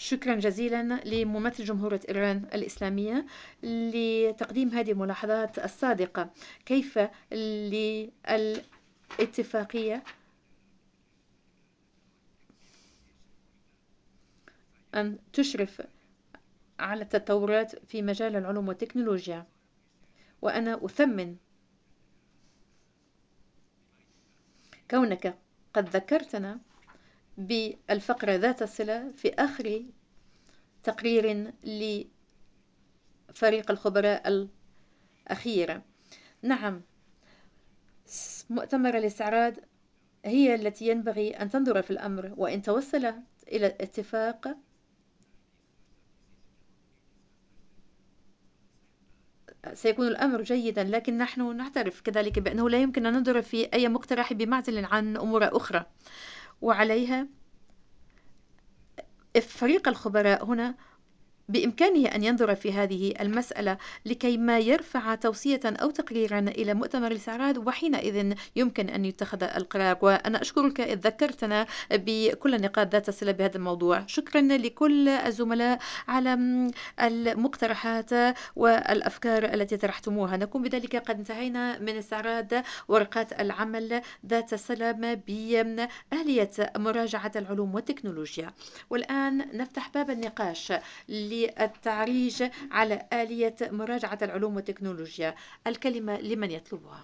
شكرا جزيلا لممثل جمهورية إيران الإسلامية لتقديم هذه الملاحظات الصادقة. كيف للاتفاقية أن تشرف على التطورات في مجال العلوم والتكنولوجيا، وأنا أثمن كونك قد ذكرتنا بالفقرة ذات الصلة في آخر تقرير لفريق الخبراء الأخير. نعم، مؤتمر الاستعراض هي التي ينبغي أن تنظر في الأمر، وإن توصل إلى اتفاق سيكون الأمر جيدا، لكن نحن نعترف كذلك بأنه لا يمكن أن ننظر في أي مقترح بمعزل عن أمور أخرى، وعليها فريق الخبراء هنا بإمكانه أن ينظر في هذه المسألة لكي ما يرفع توصية أو تقريرا إلى مؤتمر الاستعراض، وحينئذ يمكن أن يتخذ القرار. وأنا أشكرك إذ ذكرتنا بكل النقاط ذات الصلة بهذا الموضوع. شكرا لكل الزملاء على المقترحات والأفكار التي طرحتموها. نكون بذلك قد انتهينا من استعراض ورقات العمل ذات الصلة بآلية مراجعة العلوم والتكنولوجيا. والآن نفتح باب النقاش للتعريج على آلية مراجعة العلوم والتكنولوجيا. الكلمة لمن يطلبها.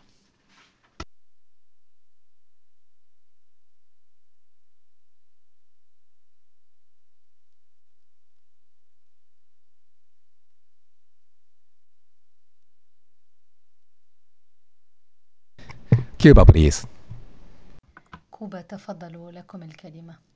كيوبا بليز. كوبا تفضلوا، لكم الكلمة.